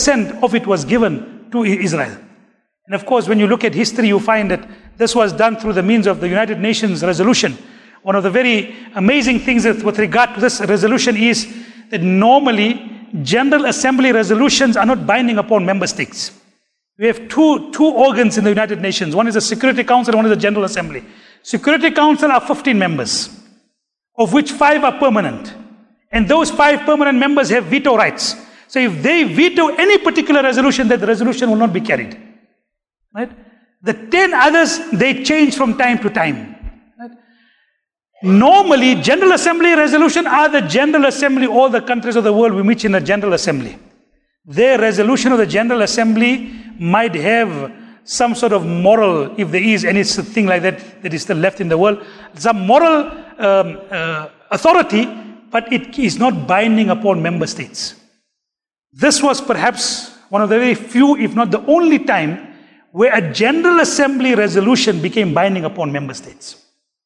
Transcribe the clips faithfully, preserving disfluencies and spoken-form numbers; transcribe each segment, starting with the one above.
percent of it was given to Israel. And of course, when you look at history, you find that this was done through the means of the United Nations resolution. One of the very amazing things with regard to this resolution is that normally General Assembly resolutions are not binding upon member states. We have two, two organs in the United Nations. One is the Security Council and one is the General Assembly. Security Council are fifteen members, of which five are permanent. And those five permanent members have veto rights. So if they veto any particular resolution, that the resolution will not be carried. Right? The ten others, they change from time to time. Right? Normally, General Assembly resolution are the General Assembly, all the countries of the world we meet in the General Assembly. Their resolution of the General Assembly might have some sort of moral, if there is anything like that that is still left in the world, some moral um, uh, authority, but it is not binding upon member states. This was perhaps one of the very few, if not the only time, where a General Assembly resolution became binding upon member states.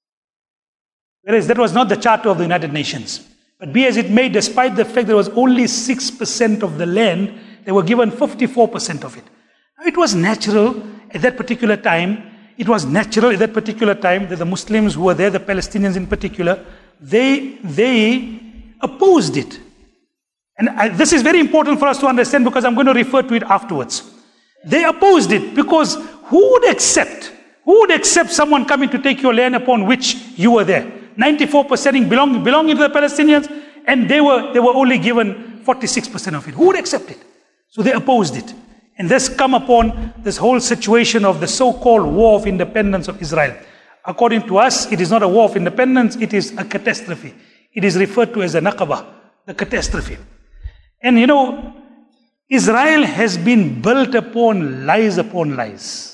Whereas that was not the Charter of the United Nations. But be as it may, despite the fact there was only six percent of the land, they were given fifty-four percent of it. Now, it was natural at that particular time, it was natural at that particular time that the Muslims who were there, the Palestinians in particular, they, they opposed it. And I, this is very important for us to understand because I'm going to refer to it afterwards. They opposed it because who would accept, who would accept someone coming to take your land upon which you were there? ninety-four percent belonging, belonging to the Palestinians, and they were, they were only given forty-six percent of it. Who would accept it? So they opposed it. And this come upon this whole situation of the so-called war of independence of Israel. According to us, it is not a war of independence, it is a catastrophe. It is referred to as a Naqaba, the catastrophe. And you know, Israel has been built upon lies upon lies.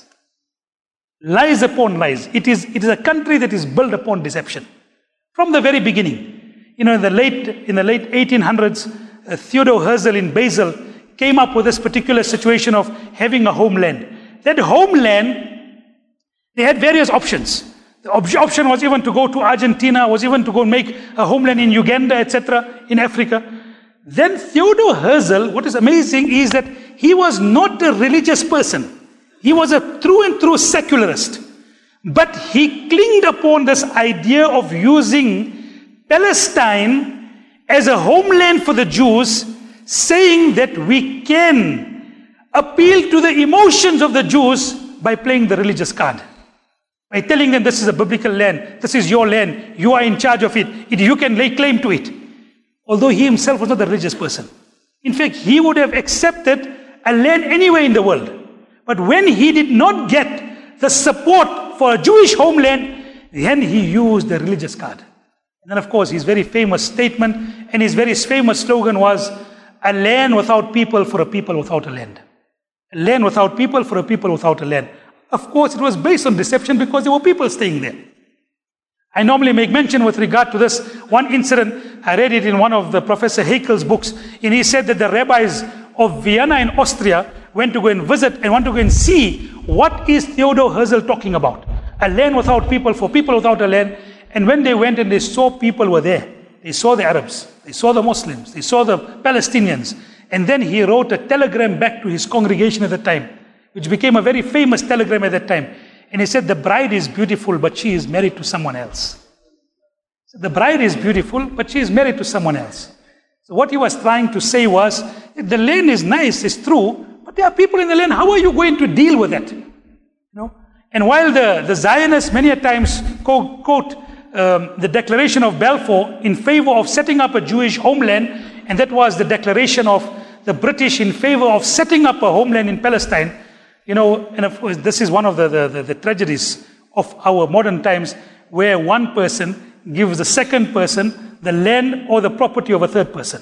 Lies upon lies. It is, it is a country that is built upon deception. From the very beginning. You know, in the late, in the late eighteen hundreds, uh, Theodor Herzl in Basel came up with this particular situation of having a homeland. That homeland, they had various options. The op option was even to go to Argentina, was even to go and make a homeland in Uganda, et cetera, in Africa. Then Theodor Herzl, what is amazing is that he was not a religious person. He was a through and through secularist. But he clinged upon this idea of using Palestine as a homeland for the Jews, saying that we can appeal to the emotions of the Jews by playing the religious card. By telling them this is a biblical land, this is your land, you are in charge of it, it you can lay claim to it. Although he himself was not a religious person. In fact, he would have accepted a land anywhere in the world. But when he did not get the support for a Jewish homeland, then he used the religious card. And then of course his very famous statement and his very famous slogan was, a land without people for a people without a land. A land without people for a people without a land. Of course it was based on deception because there were people staying there. I normally make mention with regard to this one incident. I read it in one of the Professor Haeckel's books, and he said that the rabbis of Vienna in Austria went to go and visit and want to go and see what is Theodor Herzl talking about. A land without people for people without a land. And when they went and they saw people were there, they saw the Arabs, they saw the Muslims, they saw the Palestinians. And then he wrote a telegram back to his congregation at the time, which became a very famous telegram at that time. And he said, the bride is beautiful, but she is married to someone else. So the bride is beautiful, but she is married to someone else. So what he was trying to say was, the land is nice, it's true, but there are people in the land, how are you going to deal with that? You know? And while the, the Zionists many a times quote, quote um, the Declaration of Balfour in favor of setting up a Jewish homeland, and that was the declaration of the British in favor of setting up a homeland in Palestine, you know, and of course this is one of the, the, the, the tragedies of our modern times, where one person gives the second person the land or the property of a third person.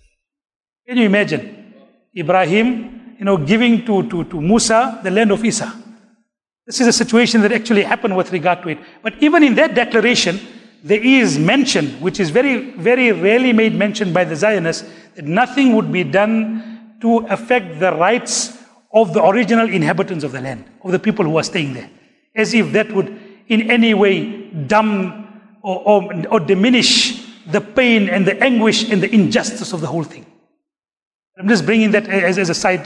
Can you imagine? Ibrahim, you know, giving to, to, to Musa the land of Isa. This is a situation that actually happened with regard to it. But even in that declaration, there is mention, which is very, very rarely made mention by the Zionists, that nothing would be done to affect the rights of the original inhabitants of the land, of the people who are staying there. As if that would in any way dumb or, or, or diminish the pain and the anguish and the injustice of the whole thing. I'm just bringing that as, as a side